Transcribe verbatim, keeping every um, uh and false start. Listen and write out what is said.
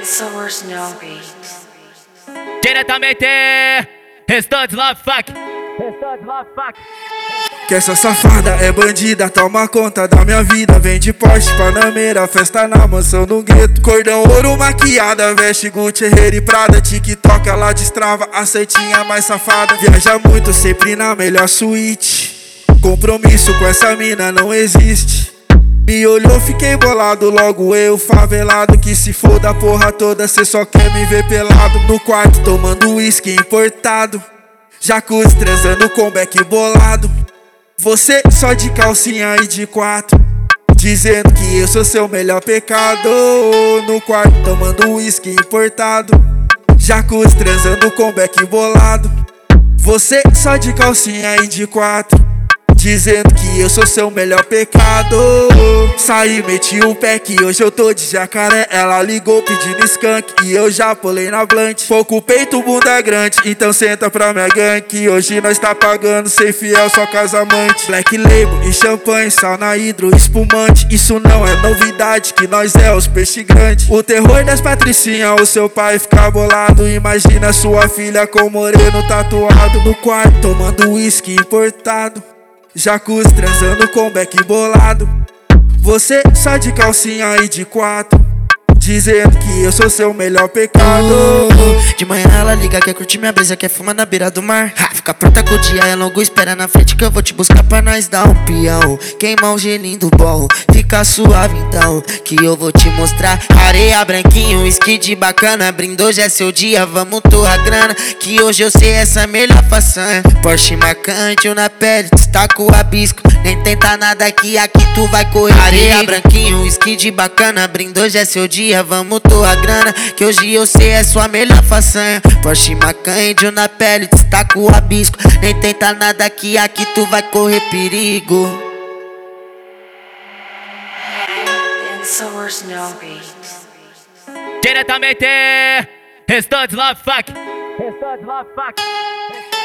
Sour Snow Beats. Diretamente, Restantes Love Fuck. Restantes Love Fuck. Que essa safada é bandida, toma conta da minha vida. Vem de Porsche, Panameira, festa na mansão no gueto. Cordão ouro maquiada, veste Gucci, Herrera e Prada. TikTok ela destrava, a seitinha mais safada. Viaja muito, sempre na melhor suíte. Compromisso com essa mina não existe. Me olhou, fiquei bolado, logo eu favelado. Que se for da porra toda, cê só quer me ver pelado. No quarto tomando uísque importado, jacuzzi transando com beck bolado. Você só de calcinha e de quatro, dizendo que eu sou seu melhor pecado. No quarto tomando uísque importado, jacuzzi transando com beck bolado. Você só de calcinha e de quatro, dizendo que eu sou seu melhor pecado. Saí, meti o pé que hoje eu tô de jacaré. Ela ligou pedindo skunk e eu já pulei na blunt. Pouco peito, bunda grande, então senta pra minha gangue. Que hoje nós tá pagando, ser fiel, só casamante. Black Label e champanhe, sauna hidro, espumante. Isso não é novidade, que nós é os peixe grandes. O terror das patricinhas, o seu pai fica bolado. Imagina sua filha com moreno tatuado. No quarto tomando uísque importado, jacuzzi transando com beck bolado. Você só de calcinha e de quatro, dizendo que eu sou seu melhor pecado. De manhã ela liga, quer curtir minha brisa, quer fumar na beira do mar. Ha, fica pronta com o dia, é longo, espera na frente que eu vou te buscar pra nós dar um peão. Queimar um gelinho do bom, fica suave então, que eu vou te mostrar. Areia branquinho, skid bacana, brindou, hoje é seu dia, vamos torrar grana. Que hoje eu sei essa melhor façanha. Porsche marcante, eu na pele, destaco o rabisco. Nem tenta nada que aqui tu vai correr. Areia branquinho, skid bacana, brindou, hoje é seu dia, vamos torrar grana. Que hoje eu sei é sua melhor façanha. Porsche marcante, eu na pele, destaco o rabisco. Nem tenta nada que aqui tu vai correr perigo. Sour Snow Beats. Diretamente, Restantes Love Fuck. Restantes Love Fuck.